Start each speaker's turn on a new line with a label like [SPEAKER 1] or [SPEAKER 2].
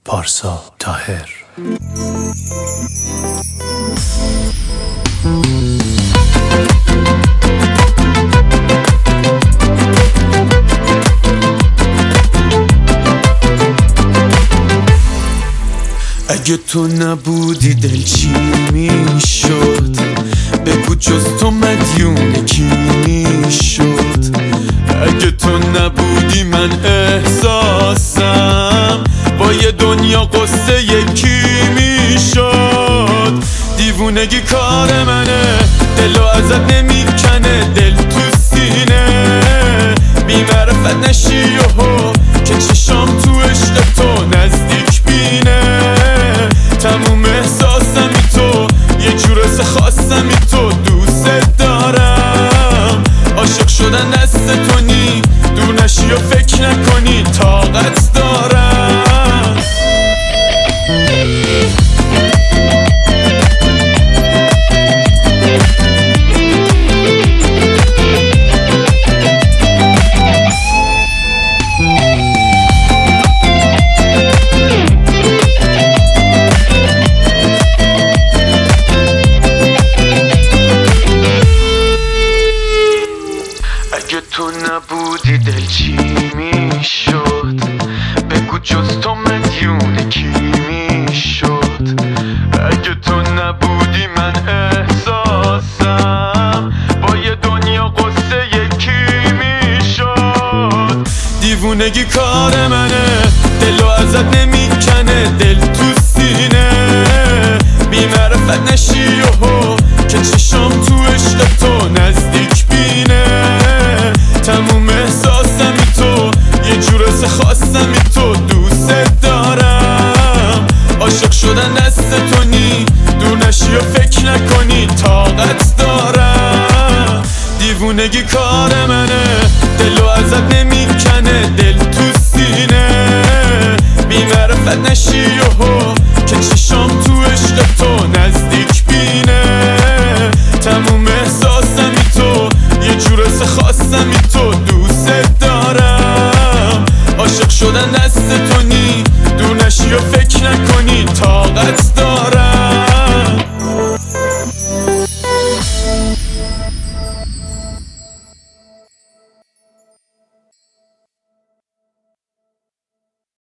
[SPEAKER 1] پارسا طاهر.
[SPEAKER 2] اگه تو نبودی دل چی میشد؟ بگو جز تو مدیون کی میشد؟ اگه تو نبودی من احساسم با یه دنیا قصه یکی میشد. دیوونگی کار منه، دلو ازت نمیکنه، دل تو سینه بی معرفت نشی یهو که چشام تو عشق تو نزدیک بینه. تموم احساسمی تو، یه جور حس خاصمی تو، دوست دارم. عاشق شدن دست تو نی، دور نشی و فکر نکنی طاقت دارم. اگه تو نبودی دل چی میشد؟ بگو جز تو مدیون کی میشد؟ اگه تو نبودی من احساسم با یه دنیا قصه یکی میشد. دیوونگی کار منه، دلو ازت نمیکنه، دل تو سینه بی معرفت نشی یهو که چشام تو عشق تو نزدیک بینه. تموم احساسمی تو، یه جور حس خاصمی تو، دوست دارم. عاشق شدن دست تو نی، دور نشی و فکر نکنی طاقت دارم. دیوونگی کار منه، دل